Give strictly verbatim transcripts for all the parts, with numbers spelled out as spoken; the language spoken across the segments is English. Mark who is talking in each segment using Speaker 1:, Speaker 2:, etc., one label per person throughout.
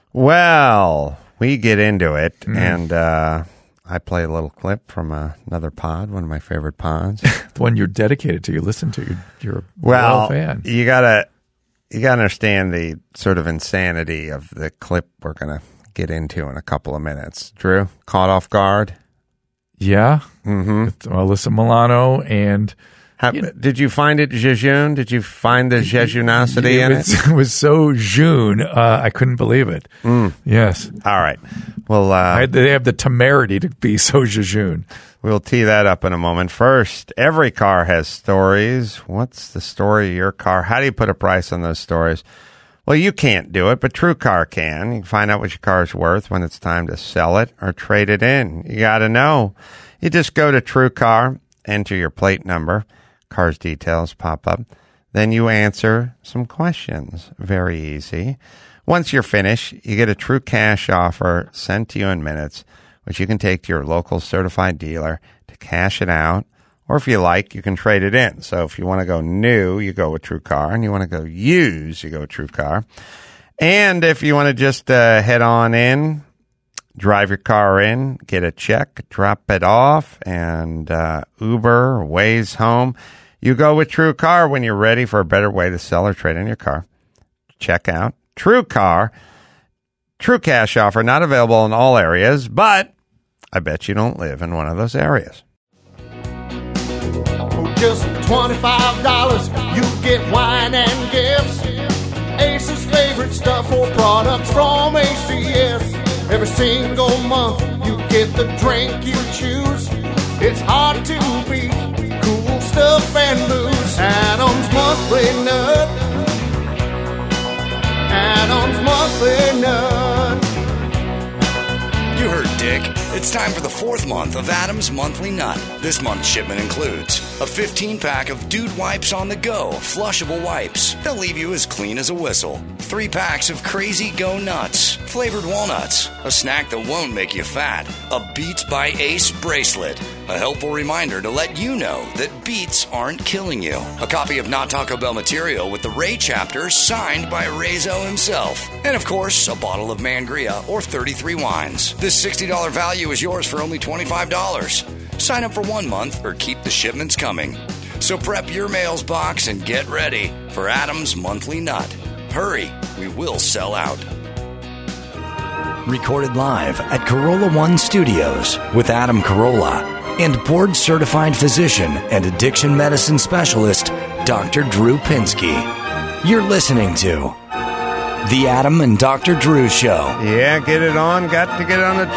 Speaker 1: Well, we get into it,
Speaker 2: Mm.
Speaker 1: and uh, I play a little clip from uh, another pod, one of my favorite pods.
Speaker 2: The one you're dedicated to, you listen to, you're, you're a
Speaker 1: Well,
Speaker 2: loyal fan.
Speaker 1: you gotta you gotta understand the sort of insanity of the clip we're gonna get into in a couple of minutes. Drew, caught off guard?
Speaker 2: Yeah.
Speaker 1: Mm-hmm.
Speaker 2: It's Alyssa Milano and...
Speaker 1: How,
Speaker 2: You know-
Speaker 1: did you find it jejune? Did you find the jejunosity
Speaker 2: it
Speaker 1: in
Speaker 2: was,
Speaker 1: it?
Speaker 2: it was so June, uh, I couldn't believe it.
Speaker 1: Mm.
Speaker 2: Yes.
Speaker 1: All right. Well, uh,
Speaker 2: I, they have the temerity to be so jejune.
Speaker 1: we'll tee that up in a moment. First, every car has stories. What's the story of your car? How do you put a price on those stories? Well, you can't do it, but TrueCar can. You can find out what your car is worth when it's time to sell it or trade it in. You got to know. You just go to TrueCar, enter your plate number. Car's details pop up. Then you answer some questions. Very easy. Once you're finished, you get a true cash offer sent to you in minutes, which you can take to your local certified dealer to cash it out. Or if you like, you can trade it in. So if you want to go new, you go with TrueCar. And you want to go used, you go with TrueCar. And if you want to just uh, head on in, drive your car in, get a check, drop it off, and uh, Uber or Waze home. You go with TrueCar when you're ready for a better way to sell or trade in your car. Check out TrueCar. True cash offer, not available in all areas, but I bet you don't live in one of those areas.
Speaker 3: For just twenty-five dollars, you get wine and gifts. Ace's favorite stuff or products from A C S. Every single month, you get the drink you choose. It's hard to beat cool stuff and booze. Adam's Monthly Nut. Adam's Monthly Nut.
Speaker 4: You heard Dick. It's time for the fourth month of Adam's Monthly Nut. This month's shipment includes a fifteen-pack of Dude Wipes on the Go, flushable wipes. They'll leave you as clean as a whistle. Three packs of Crazy Go Nuts, flavored walnuts, a snack that won't make you fat, a Beats by Ace bracelet, a helpful reminder to let you know that beats aren't killing you, a copy of Not Taco Bell material with the Ray chapter signed by Rezo himself, and of course, a bottle of Mangria or thirty-three wines. This sixty dollars value is yours for only twenty-five dollars. Sign up for one month or keep the shipments coming. So prep your mails box and get ready for Adam's Monthly Nut. Hurry, we will sell out. Recorded live at Corolla One Studios with Adam Carolla and board-certified physician and addiction medicine specialist, Doctor Drew Pinsky. You're listening to The Adam and Doctor Drew Show.
Speaker 1: Yeah, get it on. Got to get on the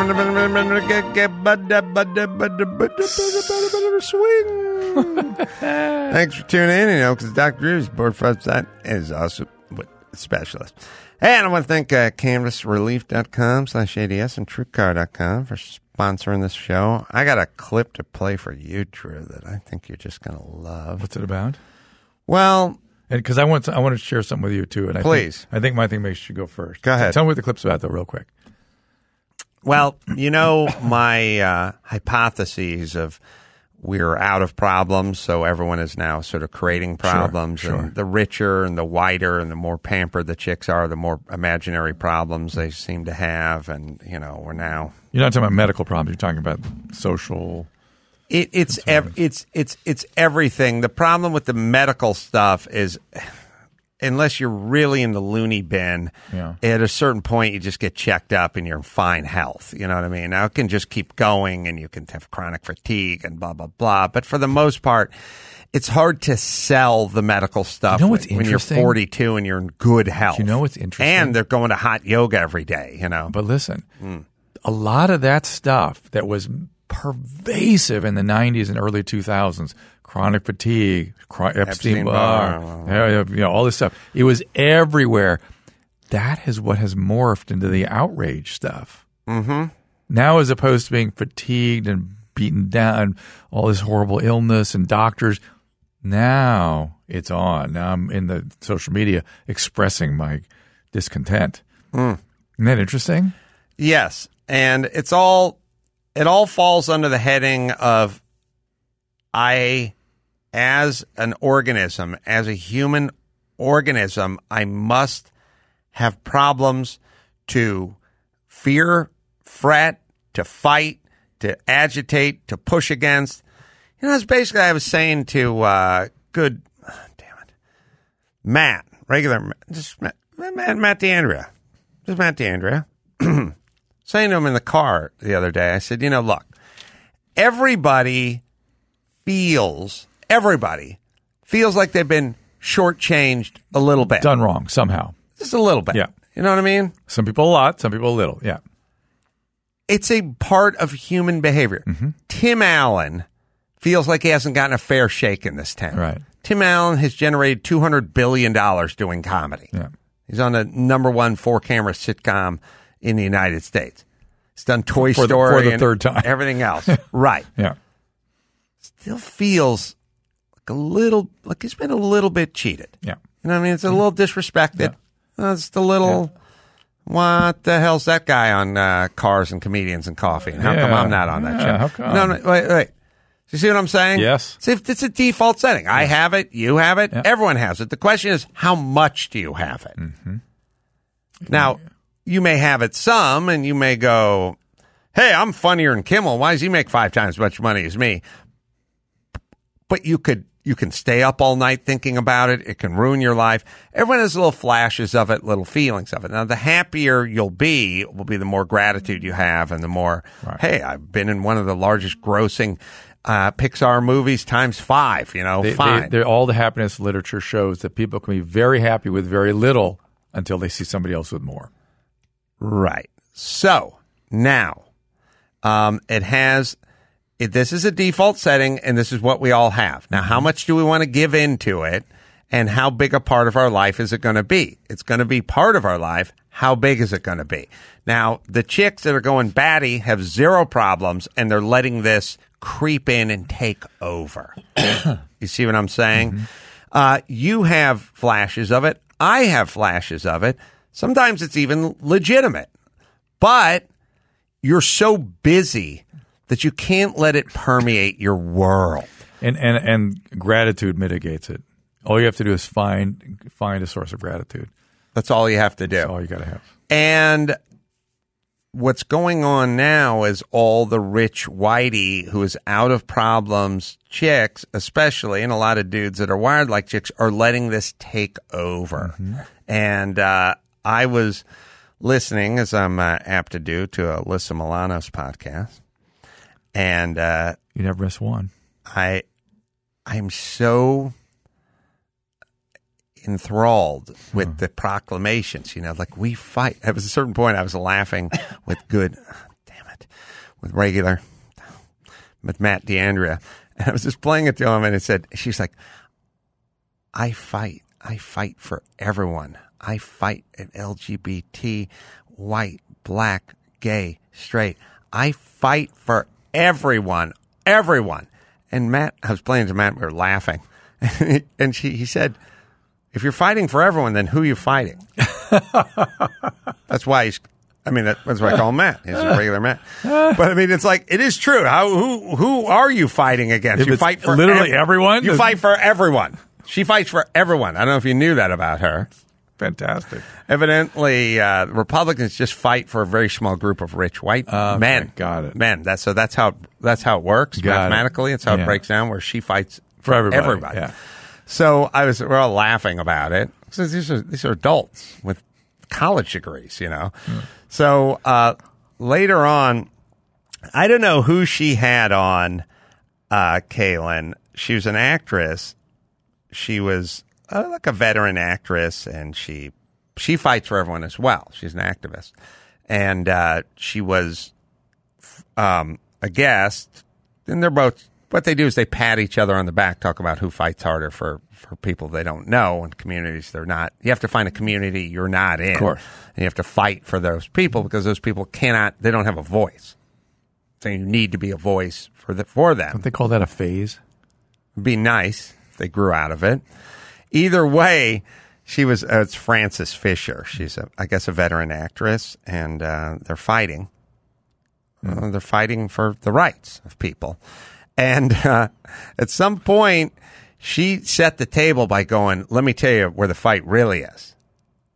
Speaker 1: swing. Thanks for tuning in. You know, because Doctor Drew's board that is also a specialist. And I want to thank uh, canvas relief dot com slash A D S and TrueCar dot com for sponsoring this show. I got a clip to play for you, Drew, that I think you're just going to love.
Speaker 2: What's it about?
Speaker 1: Well,
Speaker 2: because I want to, I want to share something with you too. And I
Speaker 1: please,
Speaker 2: think, I think my thing makes you go first.
Speaker 1: Go ahead.
Speaker 2: So tell me what the clip's about, though, real quick.
Speaker 1: Well, you know my uh, hypotheses of we're out of problems, so everyone is now sort of creating problems.
Speaker 2: Sure, sure.
Speaker 1: And the richer and the whiter and the more pampered the chicks are, the more imaginary problems they seem to have. And, you know, we're now...
Speaker 2: You're not talking about medical problems. You're talking about social...
Speaker 1: It, it's ev- it's it's it's everything. The problem with the medical stuff is, unless you're really in the loony bin,
Speaker 2: yeah.
Speaker 1: at a certain point you just get checked up and you're in fine health. You know what I mean? Now it can just keep going, and you can have chronic fatigue and blah blah blah. But for the most part, it's hard to sell the medical stuff
Speaker 2: you know what's
Speaker 1: when, when you're forty-two and you're in good health.
Speaker 2: You know what's interesting?
Speaker 1: And they're going to hot yoga every day. You know.
Speaker 2: But listen,
Speaker 1: mm.
Speaker 2: a lot of that stuff that was pervasive in the nineties and early two thousands, chronic fatigue, Epstein,
Speaker 1: Epstein
Speaker 2: Barr,
Speaker 1: Barr.
Speaker 2: you know, all this stuff. It was everywhere. That is what has morphed into the outrage stuff.
Speaker 1: Mm-hmm.
Speaker 2: Now, as opposed to being fatigued and beaten down, all this horrible illness and doctors, now it's on. Now I'm in the social media expressing my discontent.
Speaker 1: Mm.
Speaker 2: Isn't that interesting?
Speaker 1: Yes, and it's all... It all falls under the heading of I, as an organism, as a human organism, I must have problems to fear, fret, to fight, to agitate, to push against. You know, that's basically I was saying to uh, good, oh, damn it, Matt, regular, just Matt, Matt, Matt D'Andrea, just Matt D'Andrea, saying to him in the car the other day, I said, you know, look, everybody feels, everybody feels like they've been shortchanged a little bit.
Speaker 2: Done wrong somehow.
Speaker 1: Just a little bit.
Speaker 2: Yeah.
Speaker 1: You know what I mean?
Speaker 2: Some people a lot, some people a little. Yeah.
Speaker 1: It's a part of human behavior.
Speaker 2: Mm-hmm.
Speaker 1: Tim Allen feels like he hasn't gotten a fair shake in this town.
Speaker 2: Right.
Speaker 1: Tim Allen has generated two hundred billion dollars doing comedy.
Speaker 2: Yeah.
Speaker 1: He's on the number one four-camera sitcom in the United States. He's done Toy
Speaker 2: For the-
Speaker 1: Story
Speaker 2: for the
Speaker 1: and
Speaker 2: third time.
Speaker 1: everything else. Right.
Speaker 2: Yeah.
Speaker 1: Still feels like a little, like he's been a little bit cheated.
Speaker 2: Yeah.
Speaker 1: You know what I mean? It's a little disrespected. Uh, it's a little, what the hell's that guy on uh, Cars and Comedians and Coffee? And how come
Speaker 2: Yeah.
Speaker 1: I'm not on that
Speaker 2: Yeah,
Speaker 1: show?
Speaker 2: how come?
Speaker 1: No, no, wait, wait. You see what I'm saying?
Speaker 2: Yes.
Speaker 1: See, if it's a default setting. I have it. You have it.
Speaker 2: Yeah.
Speaker 1: Everyone has it. The question is, how much do you have it? Mm-hmm. Now, you may have it some, and you may go, hey, I'm funnier than Kimmel. Why does he make five times as much money as me? But you could you can stay up all night thinking about it. It can ruin your life. Everyone has little flashes of it, little feelings of it. Now, the happier you'll be will be the more gratitude you have and the more,
Speaker 2: Right.
Speaker 1: hey, I've been in one of the largest grossing uh, Pixar movies times five, you know,
Speaker 2: They,
Speaker 1: fine.
Speaker 2: they, they're- all the happiness literature shows that people can be very happy with very little until they see somebody else with more.
Speaker 1: Right. So now, um, it has. It, this is a default setting, and this is what we all have. Now, how much do we want to give into it, and how big a part of our life is it going to be? It's going to be part of our life. How big is it going to be? Now, the chicks that are going batty have zero problems, and they're letting this creep in and take over. You see what I'm saying? Mm-hmm. Uh, you have flashes of it. I have flashes of it. Sometimes it's even legitimate. But you're so busy that you can't let it permeate your world.
Speaker 2: And, and and gratitude mitigates it. All you have to do is find find a source of gratitude.
Speaker 1: That's all you have to do.
Speaker 2: That's all you got to have.
Speaker 1: And what's going on now is all the rich whitey who is out of problems, chicks especially, and a lot of dudes that are wired like chicks are letting this take over. Mm-hmm. And uh, I was listening, as I'm uh, apt to do, to Alyssa Milano's podcast. And uh,
Speaker 2: You never miss one.
Speaker 1: I, I'm so enthralled with huh. the proclamations. You know, like we fight. At a certain point, I was laughing with good, damn it, with regular, with Matt D'Andrea, and I was just playing it to him, and it said, she's like, I fight, I fight for everyone. I fight at L G B T, white, black, gay, straight. I fight for everyone, everyone. And Matt, I was playing to Matt, we were laughing. And she, he said, if you're fighting for everyone, then who are you fighting? That's why he's, I mean, that, that's why I call him Matt. He's a regular Matt. But I mean, it's like, it is true. How, who, who are you fighting against?
Speaker 2: If
Speaker 1: you
Speaker 2: it's
Speaker 1: fight for
Speaker 2: literally
Speaker 1: ev-
Speaker 2: everyone?
Speaker 1: You fight for everyone. She fights for everyone. I don't know if you knew that about her.
Speaker 2: Fantastic.
Speaker 1: Evidently, uh, Republicans just fight for a very small group of rich white
Speaker 2: Okay,
Speaker 1: men.
Speaker 2: got it.
Speaker 1: Men. That's so. That's how. That's how it works
Speaker 2: Got
Speaker 1: mathematically.
Speaker 2: it.
Speaker 1: It's how
Speaker 2: Yeah.
Speaker 1: it breaks down. Where she fights
Speaker 2: For everybody.
Speaker 1: Everybody.
Speaker 2: Yeah.
Speaker 1: So I was. We're all laughing about it. So these are these are adults with college degrees. You know.
Speaker 2: Mm.
Speaker 1: So uh, later on, I don't know who she had on. Uh, Kaylin. She was an actress. She was uh, like a veteran actress, and she she fights for everyone as well. She's an activist, and uh, she was um, a guest. And they're both. What they do is they pat each other on the back, talk about who fights harder for, for people they don't know and communities they're not. You have to find a community you're not in,
Speaker 2: Of course.
Speaker 1: and you have to fight for those people because those people cannot. They don't have a voice, so you need to be a voice for the for them.
Speaker 2: Don't they call that a phase?
Speaker 1: It'd be nice if they grew out of it. Either way, she was. Uh, it's Frances Fisher. She's, a, I guess, a veteran actress, and uh, they're fighting. Uh, they're fighting for the rights of people. And uh, at some point, she set the table by going, "Let me tell you where the fight really is."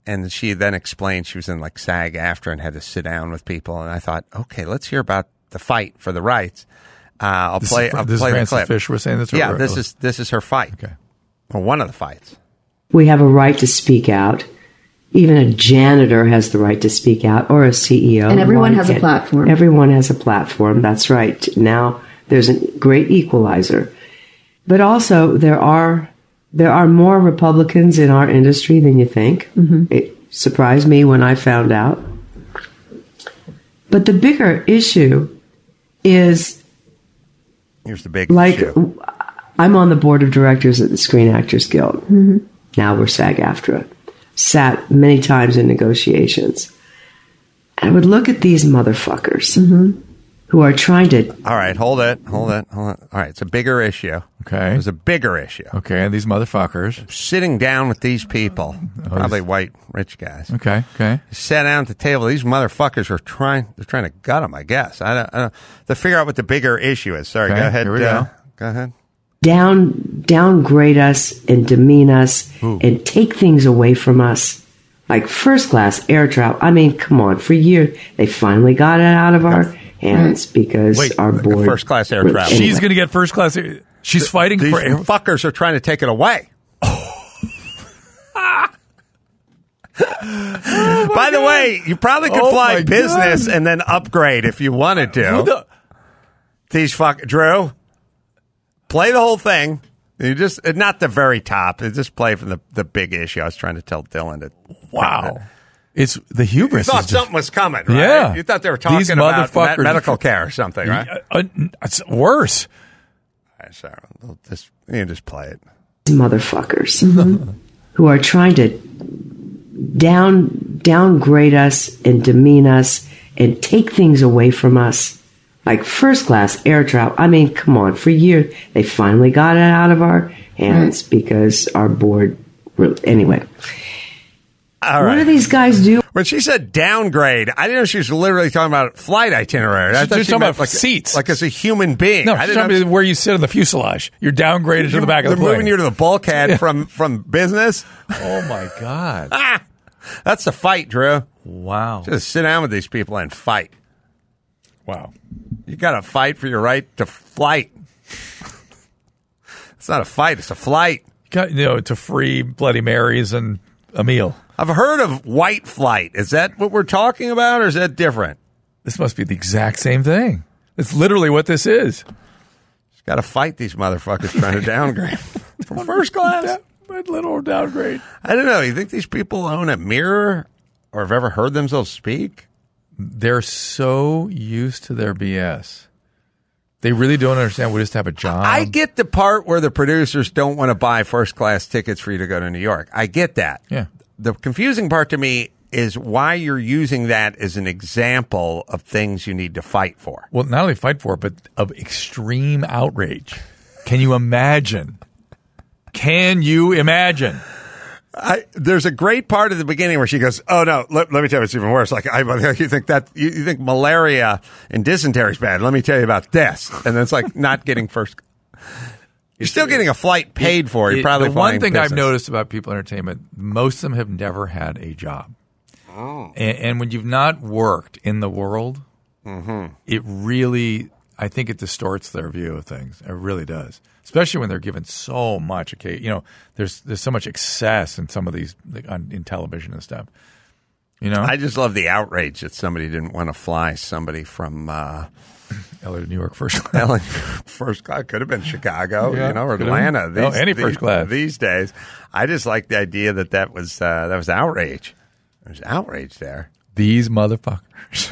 Speaker 1: and she then explained she was in like SAG-AFTRA and had to sit down with people. And I thought, okay, let's hear about the fight for the rights. Uh, I'll
Speaker 2: This
Speaker 1: play.
Speaker 2: is,
Speaker 1: I'll
Speaker 2: this
Speaker 1: play
Speaker 2: is
Speaker 1: the
Speaker 2: Frances
Speaker 1: clip.
Speaker 2: Fisher was saying this. Or
Speaker 1: Yeah,
Speaker 2: or-
Speaker 1: this is this is her fight.
Speaker 2: Okay.
Speaker 1: Or one of the fights.
Speaker 5: We have a right to speak out. Even a janitor has the right to speak out, or a C E O.
Speaker 6: And everyone
Speaker 5: Why
Speaker 6: has a
Speaker 5: can't-
Speaker 6: platform.
Speaker 5: Everyone has a platform. That's right. Now there's a great equalizer. But also there are there are more Republicans in our industry than you think. Mm-hmm. It surprised me when I found out. But the bigger issue is
Speaker 1: Here's the big
Speaker 5: like
Speaker 1: issue.
Speaker 5: I'm on the board of directors at the Screen Actors Guild. Mm-hmm. Now we're SAG-AFTRA. Sat many times in negotiations. I would look at these motherfuckers
Speaker 6: Mm-hmm.
Speaker 5: who are trying to.
Speaker 1: All right, hold it, hold it, hold it. All right, it's a bigger issue.
Speaker 2: Okay.
Speaker 1: It's a bigger issue.
Speaker 2: Okay, and these motherfuckers.
Speaker 1: Sitting down with these people, probably white rich guys.
Speaker 2: Okay, okay.
Speaker 1: Sat down at the table. These motherfuckers are trying. They're trying to gut them, I guess. I don't. I don't to figure out what the bigger issue is. Sorry,
Speaker 2: Okay,
Speaker 1: go ahead.
Speaker 2: here we
Speaker 1: uh,
Speaker 2: go.
Speaker 1: Go ahead.
Speaker 5: down downgrade us and demean us
Speaker 2: Ooh.
Speaker 5: and take things away from us, like first class air travel. I mean, come on, for years they finally got it out of our hands because
Speaker 2: Wait,
Speaker 5: our board
Speaker 1: first class air travel.
Speaker 5: Anyway.
Speaker 2: She's going to get first class. She's fighting
Speaker 1: These
Speaker 2: for.
Speaker 1: fuckers are trying to take it away. By the way, you probably could
Speaker 2: Oh
Speaker 1: fly
Speaker 2: my
Speaker 1: business
Speaker 2: God.
Speaker 1: and then upgrade if you wanted to.
Speaker 2: Who the-
Speaker 1: These fuck Drew, play the whole thing. You just not the very top. You just play from the, the big issue. I was trying to tell Dylan to.
Speaker 2: Wow. It's the hubris.
Speaker 1: You thought
Speaker 2: is just-
Speaker 1: something was coming, right?
Speaker 2: Yeah.
Speaker 1: You thought they were talking
Speaker 2: These
Speaker 1: about me-
Speaker 2: motherfuckers-
Speaker 1: medical care or something, right?
Speaker 2: Uh, uh, it's worse.
Speaker 1: All right, sorry. We'll just, you can just play it.
Speaker 5: motherfuckers who are trying to down downgrade us and demean us and take things away from us, like first class air travel. I mean, come on, for years they finally got it out of our hands because our board. Anyway,
Speaker 1: All
Speaker 5: what
Speaker 1: right.
Speaker 5: do these guys do?
Speaker 1: When she said downgrade, I didn't know she was literally talking about flight itinerary. I
Speaker 2: She's
Speaker 1: thought
Speaker 2: just
Speaker 1: she
Speaker 2: talking
Speaker 1: meant
Speaker 2: about
Speaker 1: like,
Speaker 2: seats.
Speaker 1: like as a human being.
Speaker 2: No,
Speaker 1: I
Speaker 2: she's
Speaker 1: didn't
Speaker 2: talking
Speaker 1: know
Speaker 2: about where you sit in the fuselage. You're downgraded to the back of the
Speaker 1: they're
Speaker 2: plane.
Speaker 1: moving you to the bulkhead from from business.
Speaker 2: Oh my god!
Speaker 1: Ah, that's the fight, Drew.
Speaker 2: Wow!
Speaker 1: Just sit down with these people and fight.
Speaker 2: Wow!
Speaker 1: You got to fight for your right to flight. It's not a fight; it's a flight.
Speaker 2: Got, you know, to free Bloody Marys and a meal.
Speaker 1: I've heard of white flight. Is that what we're talking about, or is that different?
Speaker 2: This must be the exact same thing. It's literally what this is.
Speaker 1: Got to fight these motherfuckers trying to downgrade from first class.
Speaker 2: Down, little downgrade.
Speaker 1: I don't know. You think these people own a mirror or have ever heard themselves speak?
Speaker 2: They're so used to their B S. They really don't understand we just have a job.
Speaker 1: I get the part where the producers don't want to buy first class tickets for you to go to New York. I get that.
Speaker 2: Yeah.
Speaker 1: The confusing part to me is why you're using that as an example of things you need to fight for.
Speaker 2: Well, not only fight for it, but of extreme outrage. Can you imagine? Can you imagine?
Speaker 1: I, there's a great part at the beginning where she goes, "Oh no, let, let me tell you, it's even worse. Like, I, you think that you, you think malaria and dysentery is bad? Let me tell you about this." And then it's like not getting first. You're still getting a flight paid for. You're
Speaker 2: It-
Speaker 1: probably
Speaker 2: the
Speaker 1: flying
Speaker 2: one thing
Speaker 1: business.
Speaker 2: I've noticed about people in entertainment, most of them have never had a job. Oh. And, and when you've not worked in the world,
Speaker 1: Mm-hmm.
Speaker 2: it really, I think it distorts their view of things. It really does. Especially when they're given so much, okay, you know, there's there's so much excess in some of these, like on, in television and stuff. You know?
Speaker 1: I just love the outrage that somebody didn't want to fly somebody from uh,
Speaker 2: L A to New York first class.
Speaker 1: L A first class. Could have been Chicago,
Speaker 2: Yeah,
Speaker 1: you know, or
Speaker 2: could have
Speaker 1: Atlanta.
Speaker 2: been. Oh, any
Speaker 1: these,
Speaker 2: first class.
Speaker 1: these days. I just like the idea that that was uh, that was outrage. There's outrage there.
Speaker 2: These motherfuckers.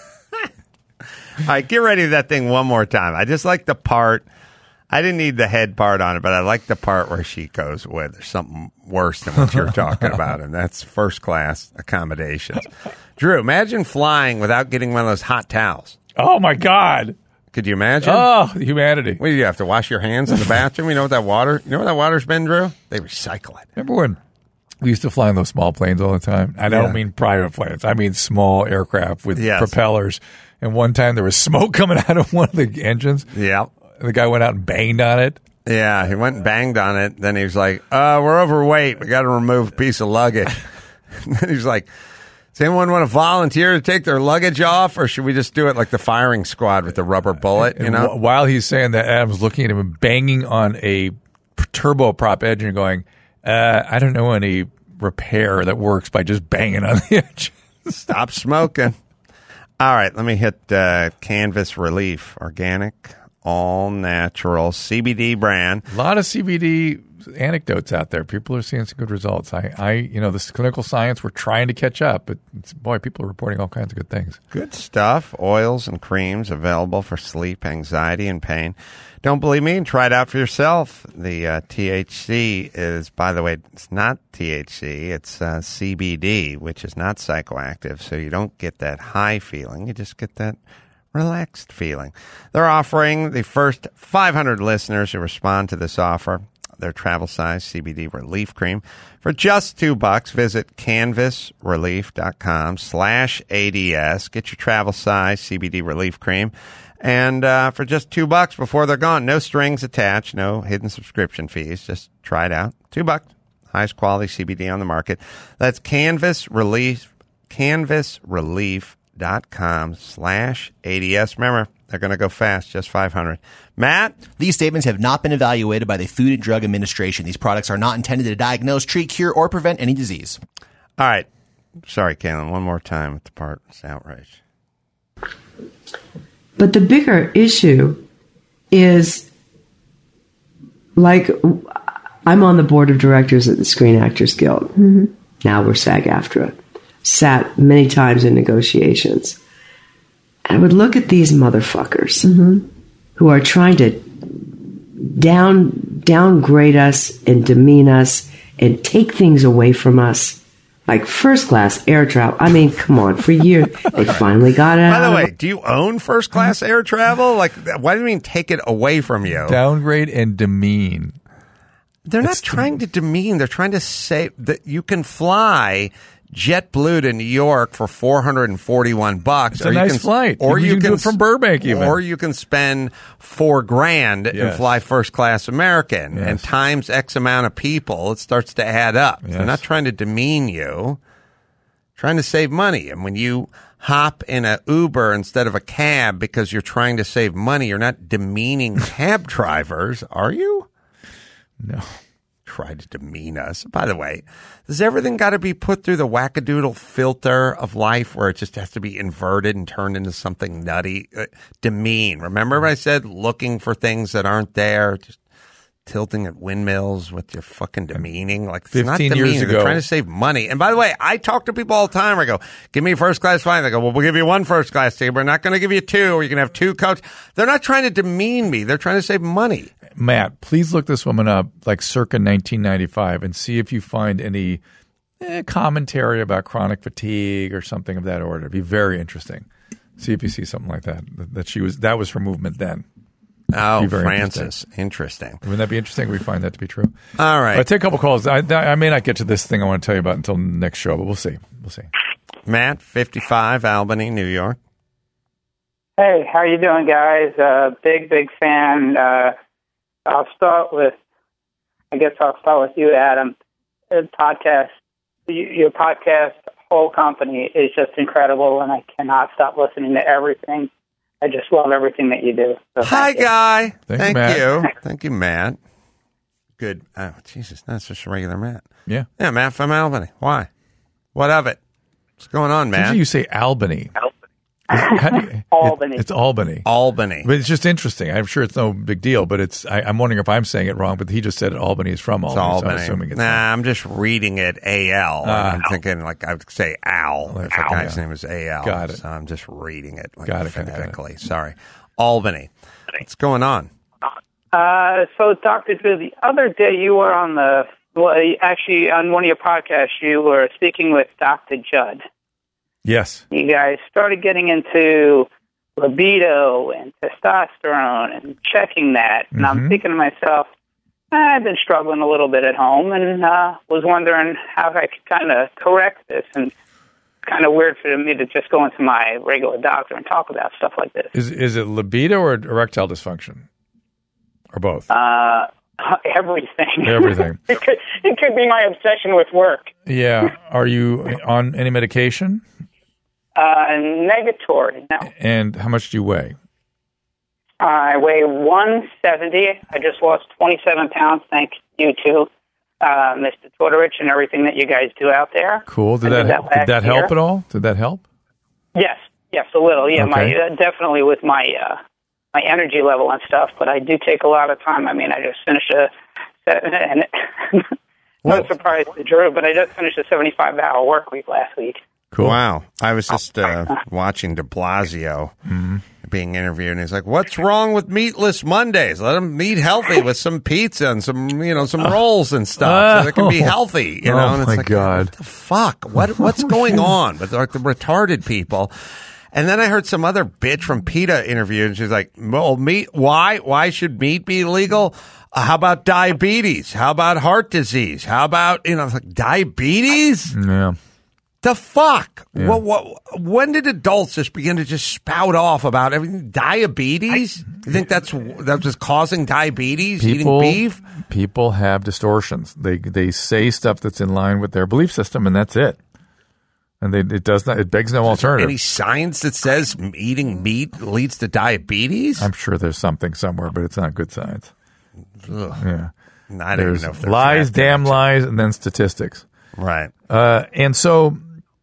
Speaker 1: All right, get ready for that thing one more time. I just like the part. I didn't need the head part on it, but I like the part where she goes, "Well, there's something worse than what you're talking about," and that's first class accommodations. Drew, imagine flying without getting one of those hot towels.
Speaker 2: Oh, my God.
Speaker 1: Could you imagine?
Speaker 2: Oh, humanity.
Speaker 1: What do you have to wash your hands in the bathroom? You know what that water? You know what that water's been, Drew? They recycle it.
Speaker 2: Remember when we used to fly in those small planes all the time? I don't
Speaker 1: Yeah.
Speaker 2: mean private planes. I mean small aircraft with
Speaker 1: Yes.
Speaker 2: propellers. And one time there was smoke coming out of one of the engines.
Speaker 1: Yeah.
Speaker 2: The guy went out and banged on it.
Speaker 1: Yeah, he went and banged on it. Then he was like, uh, we're overweight. We got to remove a piece of luggage. And he's like, does anyone want to volunteer to take their luggage off, or should we just do it like the firing squad with the rubber bullet, you know?
Speaker 2: And while he's saying that, Adam's looking at him and banging on a turboprop engine and going, uh, I don't know any repair that works by just banging on the edge.
Speaker 1: Stop smoking. All right, let me hit uh, Canvas Relief, organic, all natural C B D brand.
Speaker 2: A lot of C B D anecdotes out there. People are seeing some good results. I, I, you know, this clinical science, we're trying to catch up, but it's, boy, people are reporting all kinds of good things.
Speaker 1: Good stuff. Oils and creams available for sleep, anxiety, and pain. Don't believe me? Try it out for yourself. The uh, T H C is, by the way, it's not T H C. It's uh, C B D, which is not psychoactive, so you don't get that high feeling. You just get that relaxed feeling. They're offering the first five hundred listeners who respond to this offer their travel size C B D relief cream for just two bucks. Visit canvasrelief.com slash ADS. Get your travel size C B D relief cream. And uh, for just two bucks before they're gone, no strings attached, no hidden subscription fees. Just try it out. Two bucks. Highest quality C B D on the market. That's Canvas Relief, canvasrelief.com slash ADS. Remember, they're going to go fast, just five hundred. Matt?
Speaker 6: These statements have not been evaluated by the Food and Drug Administration. These products are not intended to diagnose, treat, cure, or prevent any disease.
Speaker 1: All right. Sorry, Kaylin, one more time with the part. It's outrage.
Speaker 5: But the bigger issue is, like, I'm on the board of directors at the Screen Actors Guild. Mm-hmm. Now we're SAG-AFTRA. Sat many times in negotiations. And I would look at these motherfuckers mm-hmm. who are trying to down downgrade us and demean us and take things away from us. Like first-class air travel. I mean, come on. For years, they finally got it out.
Speaker 1: By the way, do you own first-class air travel? Like, why do you mean take it away from you?
Speaker 2: Downgrade and demean.
Speaker 1: They're not
Speaker 2: It's
Speaker 1: trying to demean. They're trying to say that you can fly JetBlue to New York for four hundred forty-one bucks.
Speaker 2: It's a nice
Speaker 1: can,
Speaker 2: flight.
Speaker 1: Or
Speaker 2: you,
Speaker 1: you
Speaker 2: can,
Speaker 1: can
Speaker 2: do it from Burbank even.
Speaker 1: Or you can spend four grand and
Speaker 2: Yes.
Speaker 1: fly first-class American.
Speaker 2: Yes.
Speaker 1: And times X amount of people, it starts to add up.
Speaker 2: Yes.
Speaker 1: They're not trying to demean you. Trying to save money. And when you hop in a Uber instead of a cab because you're trying to save money, you're not demeaning cab drivers, are you?
Speaker 2: No.
Speaker 1: Try to demean us. By the way, does everything got to be put through the wackadoodle filter of life where it just has to be inverted and turned into something nutty? Uh, demean. Remember what I said? Looking for things that aren't there. Just tilting at windmills with your fucking demeaning. Like, it's not
Speaker 2: fifteen
Speaker 1: demeaning.
Speaker 2: years ago-
Speaker 1: They're trying to save money. And by the way, I talk to people all the time. I go, give me a first class flight. They go, well, we'll give you one first class ticket. We're not going to give you two, or you can have two coach. They're not trying to demean me. They're trying to save money.
Speaker 2: Matt, please look this woman up, like circa nineteen ninety-five, and see if you find any eh, commentary about chronic fatigue or something of that order. It'd be very interesting. See if you see something like that. That she was that was her movement then.
Speaker 1: Oh,
Speaker 2: Be very
Speaker 1: Francis. Interesting.
Speaker 2: Wouldn't that be interesting? We find that to be true.
Speaker 1: All right.
Speaker 2: I'll take a couple calls. I, I may not get to this thing I want to tell you about until next show, but we'll see. We'll see.
Speaker 1: Matt, fifty-five, Albany, New York.
Speaker 7: Hey, how you doing, guys? Uh, big, big fan. Uh, I'll start with, I guess I'll start with you, Adam. The podcast, your podcast, whole company is just incredible, and I cannot stop listening to everything. I just love everything that you do. So
Speaker 1: Hi,
Speaker 7: thank you.
Speaker 1: Guy.
Speaker 2: Thank you,
Speaker 1: Thank
Speaker 2: Matt.
Speaker 1: you. Thank you, Matt. Good. Oh, Jesus, that's just a regular Matt.
Speaker 2: Yeah.
Speaker 1: Yeah, Matt from Albany. Why? What of it? What's going on, Matt?
Speaker 2: Usually you say Albany. How do you-
Speaker 7: Albany.
Speaker 2: It, it's Albany.
Speaker 1: Albany.
Speaker 2: But it's just interesting. I'm sure it's no big deal, but it's. I, I'm wondering if I'm saying it wrong. But he just said Albany is from
Speaker 1: It's
Speaker 2: Albany,
Speaker 1: Albany.
Speaker 2: so I'm assuming it's.
Speaker 1: nah, I'm just reading it A L.
Speaker 2: Ah.
Speaker 1: I'm thinking like I would say Al.
Speaker 2: Well,
Speaker 1: If a
Speaker 2: Al.
Speaker 1: guy's
Speaker 2: Yeah.
Speaker 1: name is A L.
Speaker 2: Got it.
Speaker 1: So I'm just reading it like
Speaker 2: Got it, got it, got it.
Speaker 1: phonetically. Sorry. Albany. What's going on?
Speaker 7: Uh, so, Doctor Drew, the other day you were on the, well, actually on one of your podcasts, you were speaking with Doctor Judd.
Speaker 2: Yes.
Speaker 7: You guys started getting into libido and testosterone and checking that. And
Speaker 2: Mm-hmm.
Speaker 7: I'm thinking to myself, I've been struggling a little bit at home and uh, was wondering how I could kind of correct this. And kind of weird for me to just go into my regular doctor and talk about stuff like this.
Speaker 2: Is is it libido or erectile dysfunction, or both?
Speaker 7: Uh, Uh, everything.
Speaker 2: Everything.
Speaker 7: it could it could be my obsession with work.
Speaker 2: Yeah. Are you on any medication?
Speaker 7: Uh, negatory. No.
Speaker 2: And how much do you weigh?
Speaker 7: I weigh one seventy. I just lost twenty-seven pounds. Thank you to uh, Mister Tortorich and everything that you guys do out there.
Speaker 2: Cool. Did
Speaker 7: I
Speaker 2: that,
Speaker 7: did that
Speaker 2: did
Speaker 7: last
Speaker 2: that help
Speaker 7: year.
Speaker 2: at all? Did that help?
Speaker 7: Yes. Yes, a little. Yeah,
Speaker 2: Okay.
Speaker 7: my uh, definitely with my uh, my energy level and stuff. But I do take a lot of time. I mean, I just finished a and not surprised to Drew, but I just finished a seventy-five hour work week last week.
Speaker 2: Cool.
Speaker 1: Wow. I was just uh, watching de Blasio being interviewed, and he's like, what's wrong with meatless Mondays? Let them eat healthy with some pizza and some, you know, some rolls and stuff so they can be healthy, you know?
Speaker 2: Oh,
Speaker 1: and it's
Speaker 2: my
Speaker 1: like,
Speaker 2: God.
Speaker 1: what the fuck? What, what's going on with like the retarded people? And then I heard some other bitch from PETA interview, and she's like, well, meat, why? Why should meat be illegal? Uh, how about diabetes? How about heart disease? How about, you know, like diabetes?
Speaker 2: Yeah.
Speaker 1: The fuck?
Speaker 2: Yeah.
Speaker 1: What, what, when did adults just begin to just spout off about everything? Diabetes? You think that's that's just causing diabetes?
Speaker 2: People,
Speaker 1: eating beef?
Speaker 2: people have distortions. They they say stuff that's in line with their belief system, and that's it. And they, it does not. It begs no alternative.
Speaker 1: Any science that says eating meat leads to diabetes?
Speaker 2: I'm sure there's something somewhere, but it's not good science.
Speaker 1: Ugh.
Speaker 2: Yeah.
Speaker 1: I don't
Speaker 2: There's
Speaker 1: even know if there's
Speaker 2: lies,
Speaker 1: that.
Speaker 2: damn lies, and then statistics.
Speaker 1: Right.
Speaker 2: Uh, and so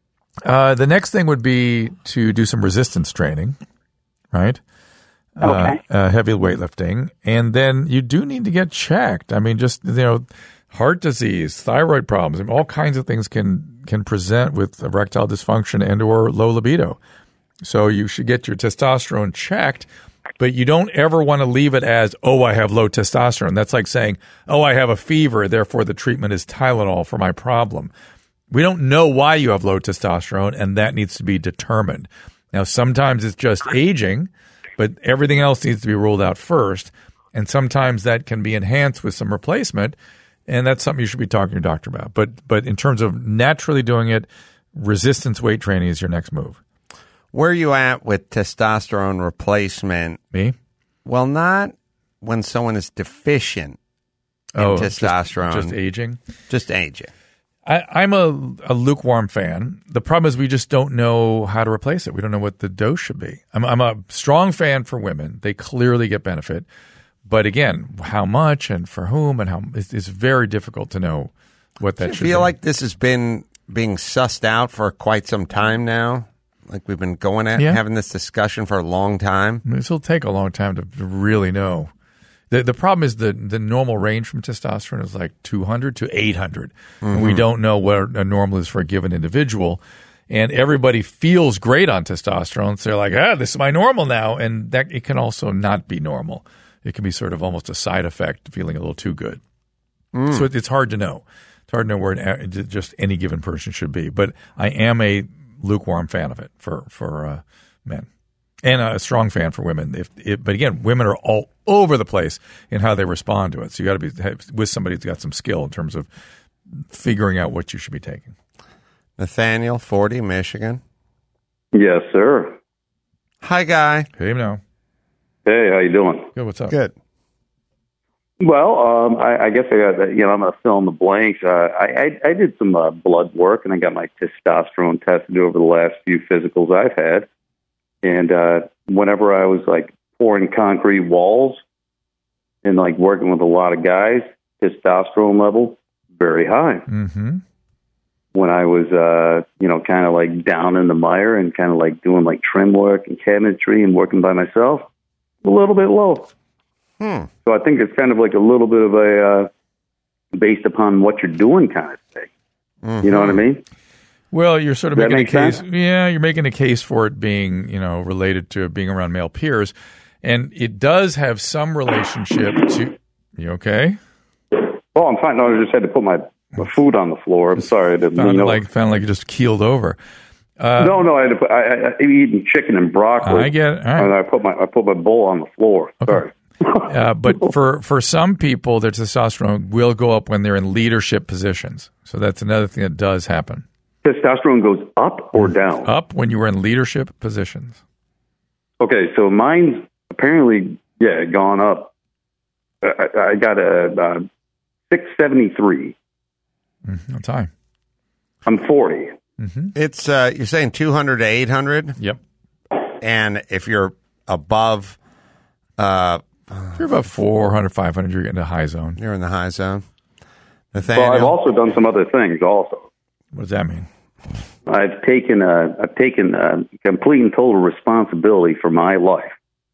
Speaker 2: uh, the next thing would be to do some resistance training, right?
Speaker 7: Okay.
Speaker 2: Uh, uh, heavy weightlifting. And then you do need to get checked. I mean, just, you know, heart disease, thyroid problems, and all kinds of things can, can present with erectile dysfunction and or low libido. So you should get your testosterone checked, but you don't ever want to leave it as, oh, I have low testosterone. That's like saying, oh, I have a fever, therefore the treatment is Tylenol for my problem. We don't know why you have low testosterone, and that needs to be determined. Now, sometimes it's just aging, but everything else needs to be ruled out first, and sometimes that can be enhanced with some replacement, and that's something you should be talking to your doctor about. But but in terms of naturally doing it, resistance weight training is your next move.
Speaker 1: Where are you at with testosterone replacement?
Speaker 2: Me?
Speaker 1: Well, not when someone is deficient in
Speaker 2: Oh,
Speaker 1: testosterone.
Speaker 2: Just, just aging?
Speaker 1: Just aging.
Speaker 2: I, I'm a, a lukewarm fan. The problem is we just don't know how to replace it. We don't know what the dose should be. I'm, I'm a strong fan for women. They clearly get benefit. But again, how much and for whom and how it's, it's very difficult to know what that
Speaker 1: I
Speaker 2: should
Speaker 1: feel
Speaker 2: be.
Speaker 1: like this has been being sussed out for quite some time now. Like we've been going at
Speaker 2: Yeah.
Speaker 1: having this discussion for a long time.
Speaker 2: This will take a long time to really know. The the problem is the the normal range from testosterone is like two hundred to eight hundred. And we don't know what a normal is for a given individual. And everybody feels great on testosterone. So they're like, ah, this is my normal now. And that it can also not be normal. It can be sort of almost a side effect, feeling a little too good. So it, it's hard to know. It's hard to know where an, a- just any given person should be. But I am a lukewarm fan of it for, for uh, men. And a strong fan for women. If, if, but again, women are all over the place in how they respond to it. So you got to be have, with somebody who's got some skill in terms of figuring out what you should be taking.
Speaker 1: Nathaniel, forty, Michigan.
Speaker 8: Yes, sir.
Speaker 1: Hi, guy.
Speaker 2: Hey, now.
Speaker 8: Hey, how you doing?
Speaker 2: Good. What's up?
Speaker 1: Good.
Speaker 8: Well, um, I, I guess I got, you know, I'm going to fill in the blanks. Uh, I, I, I did some uh, blood work, and I got my testosterone tested over the last few physicals I've had. And uh, whenever I was, like, pouring concrete walls and, like, working with a lot of guys, testosterone level, very high.
Speaker 2: Mm-hmm.
Speaker 8: When I was, uh, you know, kind of, like, down in the mire and kind of, like, doing, like, trim work and cabinetry and working by myself, a little bit low.
Speaker 1: Hmm.
Speaker 8: So I think it's kind of like a little bit of a uh, based upon what you're doing kind of thing.
Speaker 1: Mm-hmm.
Speaker 8: You know what I mean?
Speaker 2: Well, you're sort of
Speaker 8: Does that
Speaker 2: making a
Speaker 8: make
Speaker 2: case.
Speaker 8: sense?
Speaker 2: Yeah, you're making a case for it being, you know, related to being around male peers, and it does have some relationship to. You okay?
Speaker 8: Oh, I'm fine. No, I just had to put my, my food on the floor. I'm sorry. I didn't
Speaker 2: Found
Speaker 8: know.
Speaker 2: like found like you just keeled over. Uh,
Speaker 8: no, no, I had to put. I, I, I eating chicken and broccoli.
Speaker 2: I get it. All right.
Speaker 8: And I put my I put my bowl on the floor. Sorry.
Speaker 2: Uh, but for, for some people, their testosterone will go up when they're in leadership positions. So that's another thing that does happen.
Speaker 8: Testosterone goes up or down?
Speaker 2: Up when you were in leadership positions.
Speaker 8: Okay, so mine's apparently, yeah, gone up. I, I got a, a six seventy-three.
Speaker 2: Mm-hmm. That's high.
Speaker 8: I'm forty.
Speaker 2: Mm-hmm.
Speaker 1: It's uh, you're saying two hundred to eight hundred,
Speaker 2: Yep.
Speaker 1: and if you're above, uh,
Speaker 2: If you're about four hundred, five hundred, you're getting a high zone.
Speaker 1: you're in the high zone. Nathaniel,
Speaker 8: Well, I've also done some other things. Also,
Speaker 2: What does that mean?
Speaker 8: I've taken uh, I've taken uh, complete and total responsibility for my life.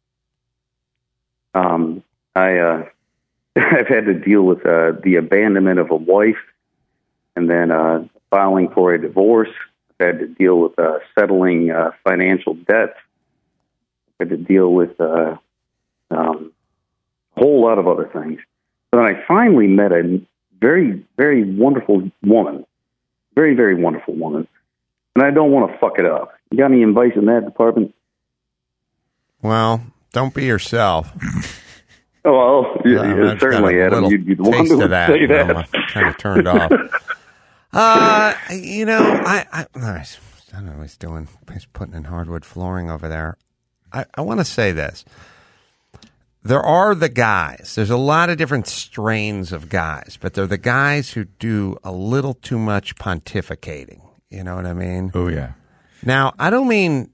Speaker 8: Um, I uh, I've had to deal with uh, the abandonment of a wife, and then uh, filing for a divorce. I've had to deal with uh, settling uh, financial debts. I've had to deal with uh, um, a whole lot of other things. But then I finally met a very, very wonderful woman. Very, very wonderful woman. And I don't want to fuck it up. You got any advice in that department?
Speaker 1: well, don't be yourself.
Speaker 8: Oh, well, yeah,
Speaker 1: Uh,
Speaker 8: yeah,
Speaker 1: I've
Speaker 8: certainly,
Speaker 1: got a
Speaker 8: Adam.
Speaker 1: little
Speaker 8: You'd be the one
Speaker 1: taste
Speaker 8: who
Speaker 1: of
Speaker 8: would
Speaker 1: that,
Speaker 8: say
Speaker 1: you know,
Speaker 8: that.
Speaker 1: I'm kind of turned off. Uh, you know, I, I, I don't know. He's doing. He's putting in hardwood flooring over there. I, I want to say this. There are the guys. There's a lot of different strains of guys, but they're the guys who do a little too much pontificating. You know what I mean?
Speaker 2: Oh, yeah.
Speaker 1: Now, I don't mean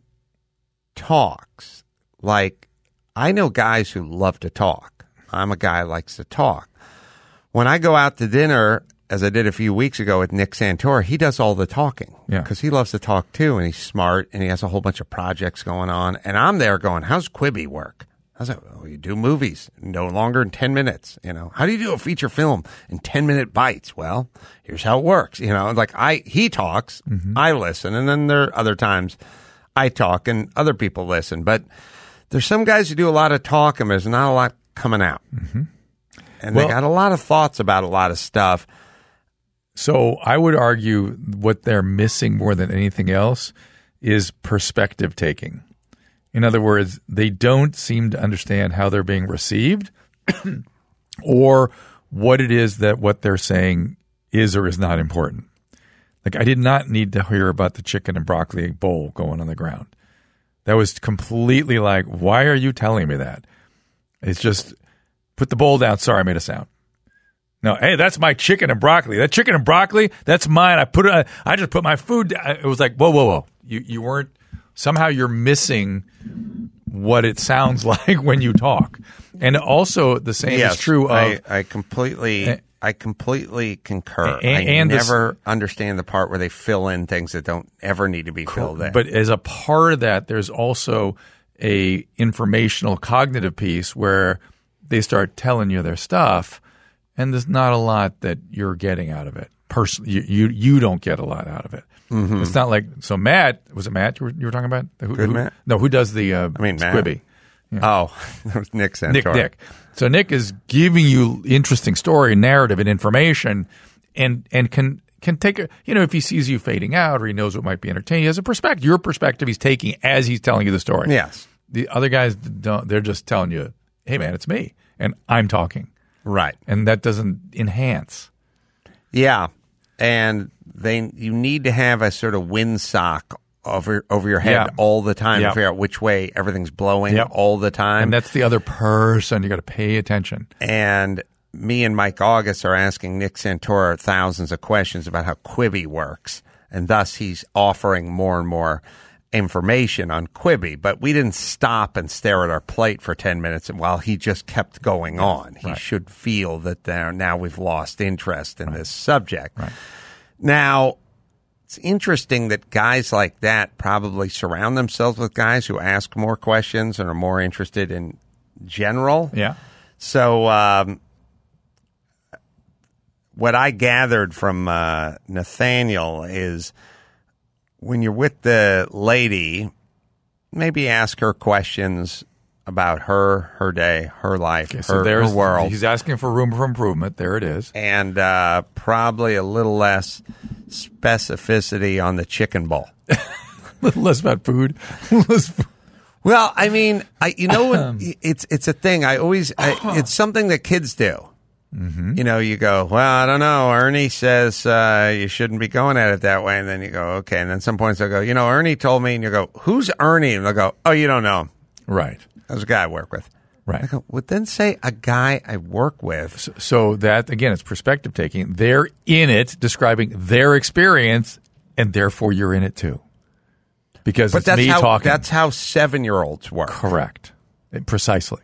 Speaker 1: talks. Like, I know guys who love to talk. I'm a guy who likes to talk. When I go out to dinner, as I did a few weeks ago with Nick Santora, he does all the talking.
Speaker 2: Yeah.
Speaker 1: Because he loves to talk too, and he's smart, and he has a whole bunch of projects going on. And I'm there going, how's Quibi work? How's that? Oh, you do movies no longer than ten minutes. You know, how do you do a feature film in ten minute bites? Well, here's how it works. You know, like I, he talks,
Speaker 2: Mm-hmm.
Speaker 1: I listen, and then there are other times I talk and other people listen. But there's some guys who do a lot of talk, and there's not a lot coming out.
Speaker 2: Mm-hmm.
Speaker 1: And
Speaker 2: Well-
Speaker 1: they got a lot of thoughts about a lot of stuff.
Speaker 2: So I would argue what they're missing more than anything else is perspective taking. In other words, they don't seem to understand how they're being received or what it is that what they're saying is or is not important. Like, I did not need to hear about the chicken and broccoli bowl going on the ground. That was completely like, why are you telling me that? It's just, put the bowl down. Sorry, I made a sound. No, hey, that's my chicken and broccoli. That chicken and broccoli, that's mine. I put it. I just put my food down. It was like, whoa, whoa, whoa. You you weren't. Somehow you're missing what it sounds like when you talk. And also the same
Speaker 1: Yes,
Speaker 2: is true of.
Speaker 1: I, I completely,
Speaker 2: Uh,
Speaker 1: I completely concur.
Speaker 2: and-
Speaker 1: I
Speaker 2: and this-
Speaker 1: never understand the part where they fill in things that don't ever need to be filled in.
Speaker 2: But as a part of that, there's also a informational cognitive piece where they start telling you their stuff, and there's not a lot that you're getting out of it. Personally, you, you you don't get a lot out of it.
Speaker 1: Mm-hmm.
Speaker 2: It's not like so. Matt, was it Matt you were, you were talking about? Who,
Speaker 1: Good
Speaker 2: who-
Speaker 1: Matt?
Speaker 2: No, who does the? Uh,
Speaker 1: I mean, Matt.
Speaker 2: Squibi?
Speaker 1: Oh, that was Nick Santora.
Speaker 2: Nick, Nick. So Nick is giving you interesting story, narrative, and information, and and can can take a, you know, if he sees you fading out or he knows what might be entertaining, he has a perspective. Your perspective he's taking as he's telling you the story.
Speaker 1: Yes.
Speaker 2: The other guys don't. They're just telling you, "Hey, man, it's me, and I'm talking,"
Speaker 1: Right.
Speaker 2: and that doesn't enhance.
Speaker 1: Yeah, and they you need to have a sort of windsock over over your head
Speaker 2: Yeah.
Speaker 1: all the time
Speaker 2: Yep.
Speaker 1: to figure out which way everything's blowing
Speaker 2: Yep.
Speaker 1: all the time.
Speaker 2: And that's the other person. You got to pay attention.
Speaker 1: And me and Mike August are asking Nick Santora thousands of questions about how Quibi works, and thus he's offering more and more information on Quibi. But we didn't stop and stare at our plate for ten minutes while he just kept going on. He
Speaker 2: Right.
Speaker 1: should feel that there now we've lost interest in
Speaker 2: Right.
Speaker 1: this subject.
Speaker 2: Right.
Speaker 1: Now, it's interesting that guys like that probably surround themselves with guys who ask more questions and are more interested in general.
Speaker 2: Yeah.
Speaker 1: So, um, what I gathered from uh, Nathaniel is when you're with the lady, maybe ask her questions about her, her day, her life,
Speaker 2: Okay,
Speaker 1: her,
Speaker 2: so there's
Speaker 1: her world.
Speaker 2: He's asking for room for improvement. There it is.
Speaker 1: And uh, probably a little less specificity on the chicken bowl.
Speaker 2: A little less about food. Less-
Speaker 1: Well, I mean, I, you know, what, it's it's a thing. I always, I, it's something that kids do. Mm-hmm. You know, you go, well, I don't know. Ernie says uh, you shouldn't be going at it that way, and then you go, okay. And then some points they'll go, you know, Ernie told me, and you go, who's Ernie? And they'll go, oh, you don't know him.
Speaker 2: right.
Speaker 1: That was a guy I work with.
Speaker 2: Right.
Speaker 1: I go, well, then say a guy I work with.
Speaker 2: So, so that, again, it's perspective taking. They're in it, describing their experience, and therefore you're in it too. Because
Speaker 1: But
Speaker 2: it's
Speaker 1: that's
Speaker 2: me
Speaker 1: how,
Speaker 2: talking.
Speaker 1: That's how seven-year-olds work.
Speaker 2: Correct. Precisely.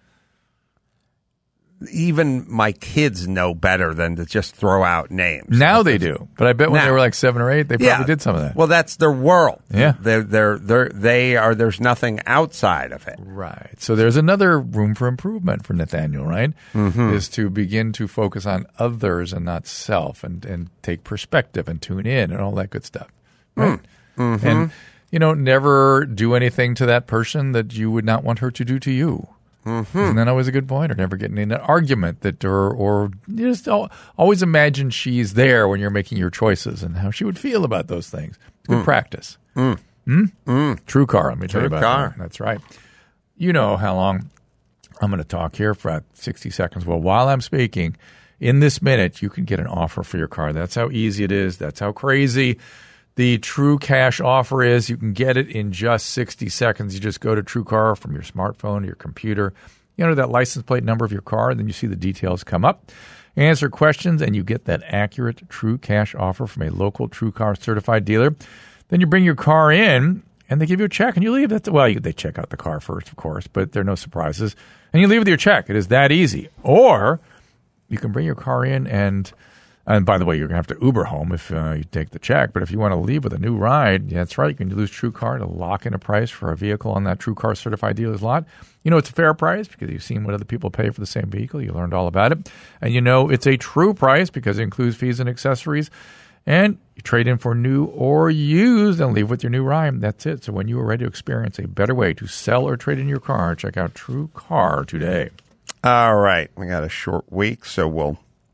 Speaker 1: Even my kids know better than to just throw out names.
Speaker 2: Now they do. But I bet when
Speaker 1: Now.
Speaker 2: they were like seven or eight, they probably
Speaker 1: Yeah.
Speaker 2: did some of that.
Speaker 1: Well, that's their world.
Speaker 2: Yeah.
Speaker 1: They're, they're, they're, they are, there's nothing outside of it.
Speaker 2: Right. So there's another room for improvement for Nathaniel, right? Mm-hmm. Is to begin to focus on others and not self, and, and take perspective and tune in and all that good stuff. Right.
Speaker 1: Mm-hmm.
Speaker 2: And, you know, never do anything to that person that you would not want her to do to you. Mm-hmm. Isn't that always a good point? Or never getting in an argument that, or, or just always imagine she's there when you're making your choices and how she would feel about those things. Good mm. practice.
Speaker 1: Mm.
Speaker 2: Mm?
Speaker 1: Mm.
Speaker 2: True car, let me tell
Speaker 1: True
Speaker 2: you about
Speaker 1: car.
Speaker 2: that. That's right. You know how long I'm going to talk here for about sixty seconds. Well, while I'm speaking, in this minute, you can get an offer for your car. That's how easy it is. That's how crazy the True Cash offer is. You can get it in just sixty seconds. You just go to TrueCar from your smartphone to your computer. You enter that license plate number of your car, and then you see the details come up. Answer questions, and you get that accurate True Cash offer from a local TrueCar certified dealer. Then you bring your car in, and they give you a check, and you leave. That's, well, you, they check out the car first, of course, but there are no surprises. And you leave with your check. It is that easy. Or you can bring your car in and... And by the way, you're going to have to Uber home if uh, you take the check. But if you want to leave with a new ride, yeah, that's right. You can use TrueCar to lock in a price for a vehicle on that TrueCar certified dealer's lot. You know it's a fair price because you've seen what other people pay for the same vehicle. You learned all about it. And you know it's a true price because it includes fees and accessories. And you trade in for new or used and leave with your new ride. That's it. So when you are ready to experience a better way to sell or trade in your car, check out TrueCar today.
Speaker 1: All right. We got a short week, so we'll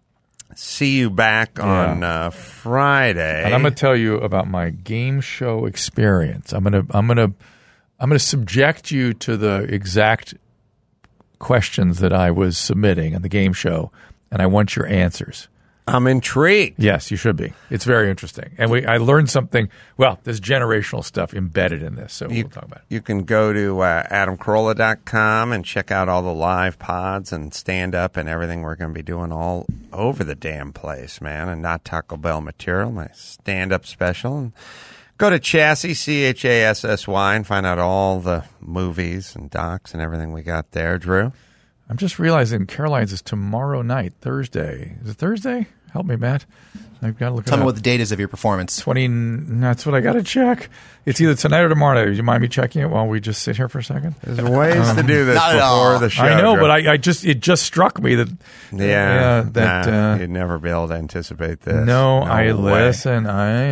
Speaker 1: see you back on uh, Friday.
Speaker 2: And I'm going to tell you about my game show experience. I'm going to I'm going to I'm going to subject you to the exact questions that I was submitting in the game show, and I want your answers.
Speaker 1: I'm intrigued.
Speaker 2: Yes, you should be. It's very interesting. And we I learned something. Well, there's generational stuff embedded in this, so
Speaker 1: you,
Speaker 2: we'll talk about it.
Speaker 1: You can go to uh, adam carolla dot com and check out all the live pods and stand-up and everything we're going to be doing all over the damn place, man, and not Taco Bell material, my stand-up special. And go to Chassis, C H A S S Y, and find out all the movies and docs and everything we got there. Drew?
Speaker 2: I'm just realizing Caroline's is tomorrow night, Thursday. Is it Thursday? Help me, Matt. I've got to look
Speaker 6: Tell
Speaker 2: it
Speaker 6: me
Speaker 2: up.
Speaker 6: what the date is of your performance.
Speaker 2: twenty. That's what I got to check. It's either tonight or tomorrow night. Do you mind me checking it while we just sit here for a second?
Speaker 1: There's ways
Speaker 2: Um,
Speaker 1: to do this
Speaker 6: Not at all.
Speaker 1: before the show.
Speaker 2: I know,
Speaker 1: Drew.
Speaker 2: but I, I just it just struck me that
Speaker 1: Yeah,
Speaker 2: that
Speaker 1: nah,
Speaker 2: uh,
Speaker 1: you'd never be able to anticipate this.
Speaker 2: no, I
Speaker 1: way.
Speaker 2: listen.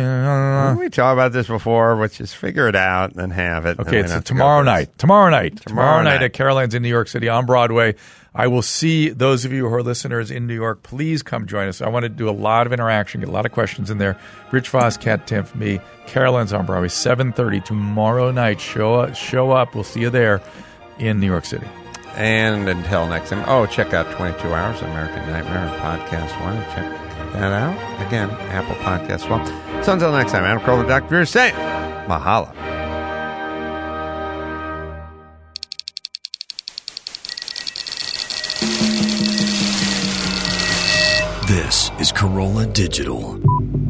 Speaker 2: I uh,
Speaker 1: We talked about this before, but just figure it out and then have it.
Speaker 2: okay.
Speaker 1: and
Speaker 2: It's
Speaker 1: we don't
Speaker 2: a
Speaker 1: have to
Speaker 2: tomorrow
Speaker 1: go
Speaker 2: night. Tomorrow night.
Speaker 1: Tomorrow
Speaker 2: Tomorrow night
Speaker 1: night.
Speaker 2: at Caroline's in New York City on Broadway. I will see those of you who are listeners in New York. Please come join us. I want to do a lot of interaction, get a lot of questions in there. Rich Voss, Kat Timpf, me, Caroline's on Broadway, seven thirty tomorrow night. Show up, show up. We'll see you there in New York City.
Speaker 1: And until next time, oh, check out twenty-two Hours American Nightmare Podcast One. Check that out. Again, Apple Podcast One. So until next time, Adam Carolla, Doctor Drew saying, mahalo.
Speaker 4: This is Carolla Digital.